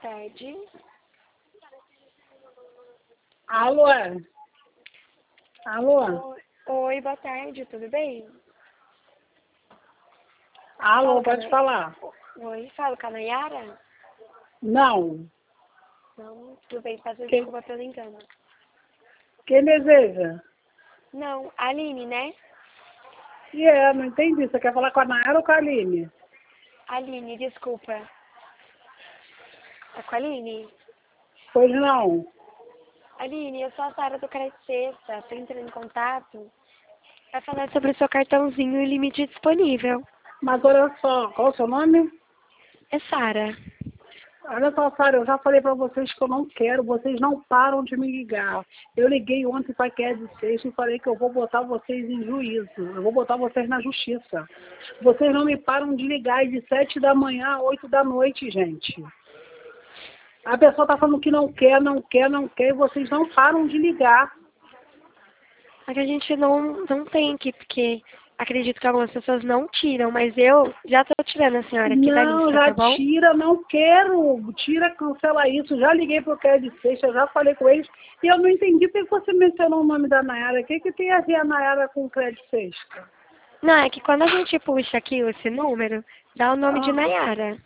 tarde. Alô? Alô? Oi, boa tarde, tudo bem? Alô, Fala, pode falar. Oi, falo com a Nayara? Não. Não, tudo bem, peço Quem, desculpa pelo engano. quem deseja? Não, Aline, né? Não entendi. Você quer falar com a Nayara ou com a Aline? Aline, desculpa. É com a Aline? Pois não. Aline, eu sou a Sara do Crédito Sexta, tô entrando em contato para falar sobre o seu cartãozinho e limite disponível. Mas olha só, qual o seu nome? É Sara. Olha só, Sara, eu já falei pra vocês que eu não quero, vocês não param de me ligar. Eu liguei ontem para a de sexta e falei que eu vou botar vocês em juízo, eu vou botar vocês na justiça. Vocês não me param de ligar de 7 da manhã a 8 da noite, gente. A pessoa tá falando que não quer, e vocês não param de ligar. Só que a gente não tem aqui, porque acredito que algumas pessoas não tiram, mas eu já tô tirando a senhora aqui da Não, lista, já tá bom? tira, não quero. Tira, cancela isso. Já liguei pro de sexta, já falei com eles. E eu não entendi por que você mencionou o nome da Nayara. O que tem a ver a Nayara com o crédito sexta? Não, é que quando a gente puxa aqui esse número, dá o nome de Ah, Nayara.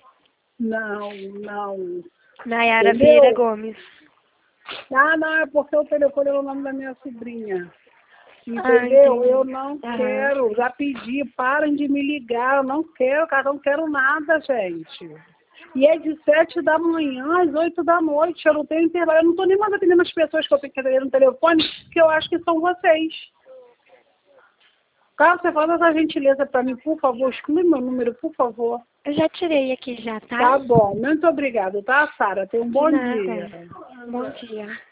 não. Nayara Vieira Entendeu? Gomes. Ah, não, é porque o telefone é o nome da minha sobrinha. Ah, Entendeu? Eu entendi. não Aham. quero. Já pedi, parem de me ligar. Eu não quero, cara, não quero nada, gente. E é de 7 da manhã às 8 da noite. Eu não tenho intervalo. Eu não estou nem mais atendendo as pessoas que eu tenho que atender no telefone, que eu acho que são vocês. Caso você faça essa gentileza para mim, por favor, exclui meu número, por favor. Eu já tirei aqui já, tá? Tá bom. Muito obrigado, tá, Sara? Tenha um De bom nada. dia. Bom dia.